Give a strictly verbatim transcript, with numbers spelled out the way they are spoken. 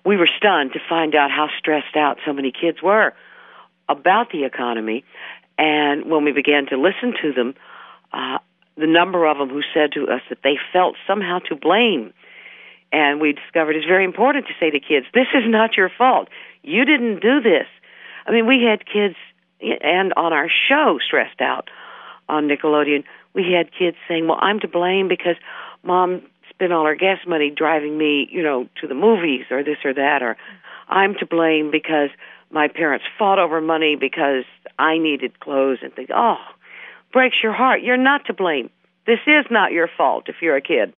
we were stunned to find out how stressed out so many kids were about the economy. And when we began to listen to them, uh, the number of them who said to us that they felt somehow to blame. And we discovered it's very important to say to kids, this is not your fault. You didn't do this. I mean, we had kids, and on our show, Stressed Out, on Nickelodeon, we had kids saying, well, I'm to blame because Mom spent all her gas money driving me, you know, to the movies or this or that, or I'm to blame because my parents fought over money because I needed clothes, and think, oh, breaks your heart. You're not to blame. This is not your fault if you're a kid.